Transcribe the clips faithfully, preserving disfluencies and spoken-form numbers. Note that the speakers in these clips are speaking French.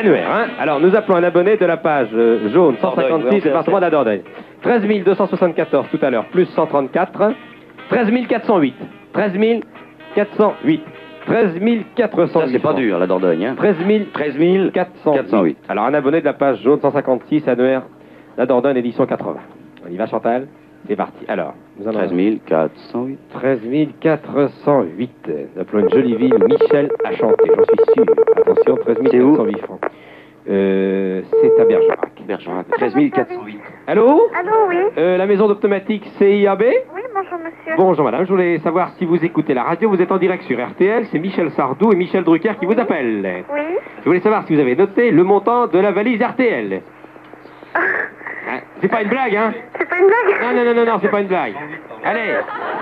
l'annuaire. Hein. Alors, nous appelons un abonné de la page euh, jaune cent cinquante-six, département de la Dordogne. treize mille deux cent soixante-quatorze tout à l'heure, plus cent trente-quatre. treize mille quatre cent huit. treize mille quatre cent huit. treize mille quatre cent huit. Ça, c'est pas dur, la Dordogne. Hein. treize mille quatre cent huit. Alors, un abonné de la page jaune cent cinquante-six, annuaire, la Dordogne, édition quatre-vingts. On y va, Chantal? C'est parti. Alors, nous allons... treize mille quatre cent huit. treize mille quatre cent huit. Nous appelons une jolie ville où Michel a chanté, j'en suis sûr. Attention, treize mille quatre cent huit francs. Euh, c'est à Bergerac. Bergerac, treize mille quatre cent huit. Allô? Allô, oui. Euh, la maison d'optomatique C I A B? Oui, bonjour, monsieur. Bonjour, madame. Je voulais savoir si vous écoutez la radio. Vous êtes en direct sur R T L. C'est Michel Sardou et Michel Drucker qui vous appellent. Oui. Je voulais savoir si vous avez noté le montant de la valise R T L. Hein, c'est pas une blague, hein? C'est pas une blague? Non, non, non, non, non, c'est pas une blague. Allez.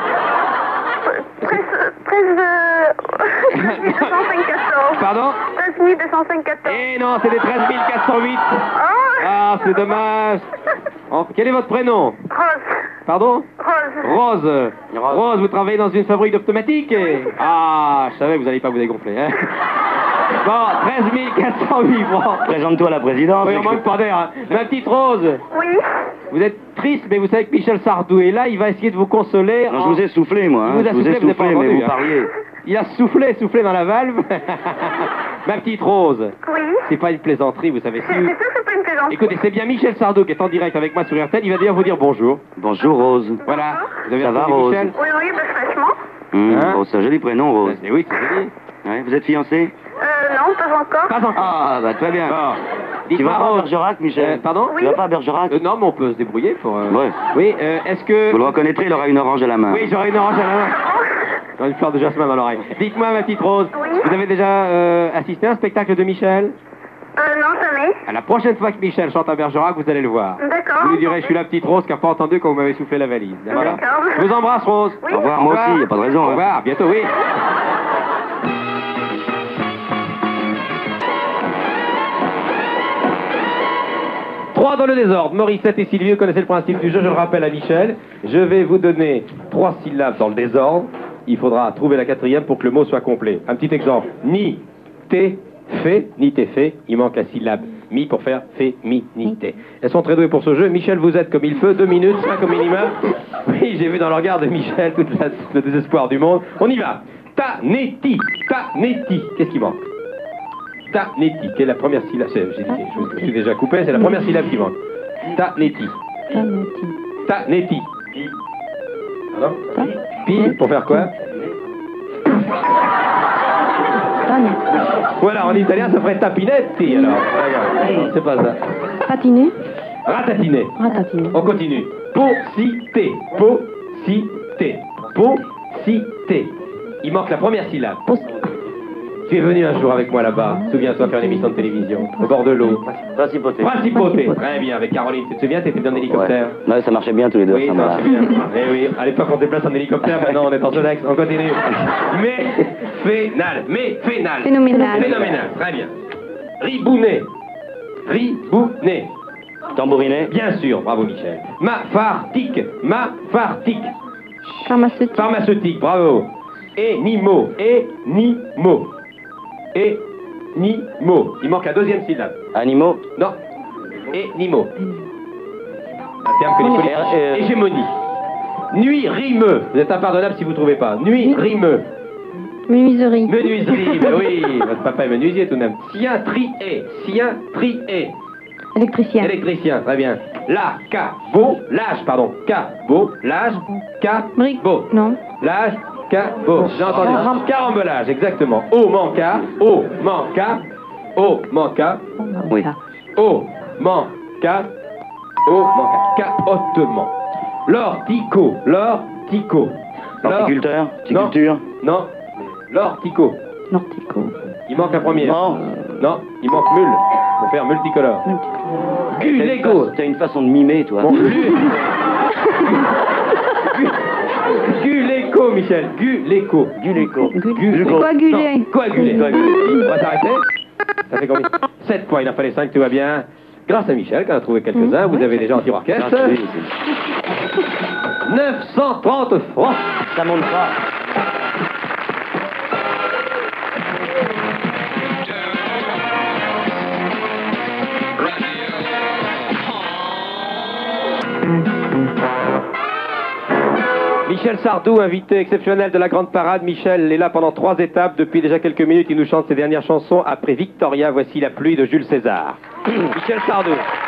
treize mille deux cent cinquante-quatorze. Pardon? treize mille deux cent cinquante-quatorze. Eh non, c'est des treize mille quatre cent huit. Oh. Ah, c'est dommage. Oh, quel est votre prénom? Rose. Pardon? Rose. Rose. Rose, vous travaillez dans une fabrique d'optomatique? Ah, je savais que vous n'allez pas vous dégonfler. Hein. Bon, treize mille quatre cent huit francs. Présente-toi à la présidente. Oui, on manque pas d'air. Hein. Ma petite Rose. Oui. Vous êtes triste, mais vous savez que Michel Sardou est là, il va essayer de vous consoler. Non, en... je vous ai soufflé, moi. Hein. Il vous a je vous soufflé, ai vous n'avez pas soufflé, mais entendu, vous hein. parliez. Il a soufflé, soufflé dans la valve. Ma petite Rose. Oui. C'est pas une plaisanterie, vous savez. Si C'est vous... sûr, c'est pas une plaisanterie. Écoutez, c'est bien Michel Sardou qui est en direct avec moi sur R T L. Il va d'ailleurs vous dire bonjour. Bonjour, Rose. Voilà. Vous avez Ça va, entendu Rose? Michel? Oui, oui, bah, fraîchement. Hum, Hein? oh, c'est un joli prénom, Rose. Mais oui, c'est joli. Ouais, vous êtes fiancé? Euh, non, pas encore. Pas encore. Ah, bah très bien. Bon. Tu Dites-moi, vas pas à Rose. Bergerac, Michel? Euh, pardon? Tu vas pas à Bergerac? Euh, non, mais on peut se débrouiller pour... euh, Ouais. Oui, euh, est-ce que... Vous le reconnaîtrez, il aura une orange à la main. Oui, j'aurai une orange à la main. J'aurai une fleur de jasmin dans l'oreille. Dites-moi, ma petite Rose, Oui. vous avez déjà euh, assisté à un spectacle de Michel? Euh, non, jamais. À la prochaine fois que Michel chante à Bergerac, vous allez le voir. D'accord. Vous lui direz, je suis la petite Rose qui n'a pas entendu quand vous m'avez soufflé la valise. Voilà. D'accord. Je vous embrasse, Rose. Oui. Au revoir, moi aussi, y a pas de raison. Au hein. revoir, à bientôt, oui. Trois dans le désordre. Morissette et Sylvie, vous connaissez le principe du jeu, je le rappelle à Michel. Je vais vous donner trois syllabes dans le désordre. Il faudra trouver la quatrième pour que le mot soit complet. Un petit exemple. Ni, té, fait, ni té, fait. Il manque la syllabe mi pour faire fait, mi, ni, té. Elles sont très douées pour ce jeu. Michel, vous êtes comme il peut. Deux minutes, cinq au minimum. Oui, j'ai vu dans le regard de Michel tout la- le désespoir du monde. On y va. Ta, né, ti. Ta, né, ti. Qu'est-ce qui manque? Ta, né, ti. Quelle est la première syllabe? C'est- J'ai dit, je me suis déjà coupé. C'est la première syllabe qui manque. Ta, né, ti. Ta, né, ti. Pardon? Pi, pour faire quoi? Voilà, en italien, ça ferait tapinetti, alors. Regarde, c'est pas ça. Patiner. Ratatiner. Ratatiner. On continue. Po-si-té. Po-si-té. Po-si-té. Il manque la première syllabe. Tu es venu un jour avec moi là-bas. Souviens-toi faire une émission de télévision. Au bord de l'eau. Principauté. Principauté. Très bien, avec Caroline. Tu te souviens, t'étais dans un hélicoptère? Ouais. Ouais, ça marchait bien tous les deux. Oui, ça ça m'a- marche bien. Eh oui, à l'époque on déplace en hélicoptère, maintenant on est en Solex, on continue. Mais, phénal, mais, phénal. Phénoménal. Phénoménal, très bien. Ribounet. Ribounet. Tambourinet. Bien sûr, bravo Michel. Mafartique. Mafartique. Pharmaceutique. Pharmaceutique, bravo. Enimo. Enimo. Enimo. Il manque la deuxième syllabe. Animaux. Non. Enimo. Un terme que les politiques... Euh, Hégémonie. Nuit rimeux. Vous êtes impardonnable si vous ne trouvez pas. Nuit rimeux. Menuiserie. Menuiserie, ben oui. Votre papa est menuisier tout de même. Sien trié. Sien trié. Électricien. Électricien, très bien. La, cabo, l'âge, pardon. Cabo, l'âge, Brique. cabo. Non. L'âge, cabo. J'ai entendu. Carambolage, exactement. O manca, O manca, O manca, Oui. O manca, O manca. Cahotement. L'ortico, l'ortico. Horticulteur. Horticulture. Non. L'ortico. Nortico. Il manque la première. Non. Non, il manque mul. Pour faire multicolore. Guléco. T'as une façon de mimer, toi. Bon, Gu- Guléco, Michel. Guléco. Guléco. Guléco. Coagulé. Non, Coagulé. On va s'arrêter. Ça fait combien? sept points, il en fallait cinq, tout va bien. Grâce à Michel, qui en a trouvé quelques-uns, vous avez déjà anti-orchestre. Ah, oui, c'est- neuf cent trente francs. Ça monte pas. Michel Sardou, invité exceptionnel de la Grande Parade. Michel est là pendant trois étapes. Depuis déjà quelques minutes, il nous chante ses dernières chansons. Après Victoria, voici La pluie de Jules César. Michel Sardou.